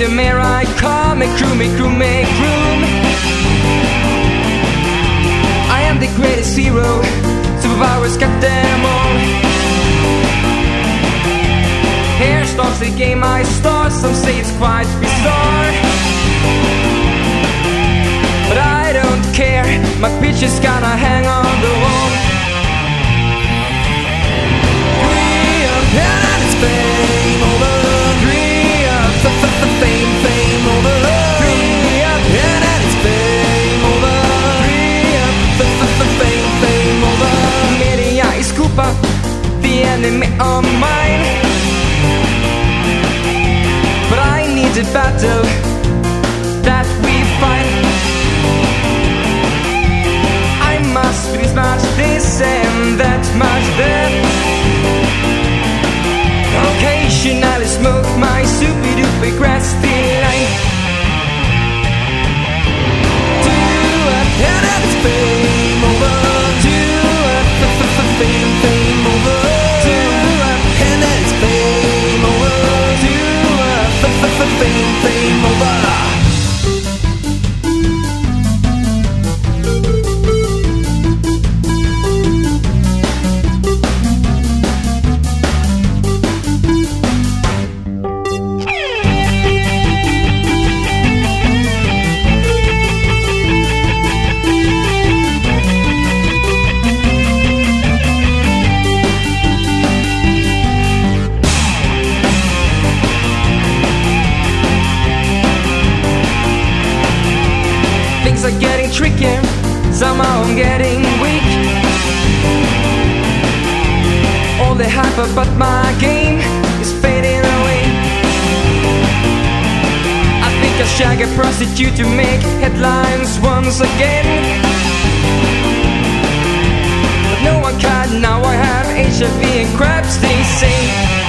the mirror I call me groom. I am the greatest hero, superpowers got them all. Here starts the game I start, some say it's quite bizarre, but I don't care, my picture's gonna hang on the wall. Hurry up, and it's fame over. Hurry up, fame over. Hurry up, and it's fame over. Hurry up, fame over. Media is Koopa, the enemy of mine, but I need a battle that we fight. I must be this much this and that much that. Occasionally smoke my super duper grassy line. To a head of its fame over. To a fame over. To a head of its fame over. To a fame over. Things are getting tricky, somehow I'm getting weak. All the hype about my game is fading away. I think I'll shag a prostitute to make headlines once again, but no one can, now I have HIV and crabs, they say.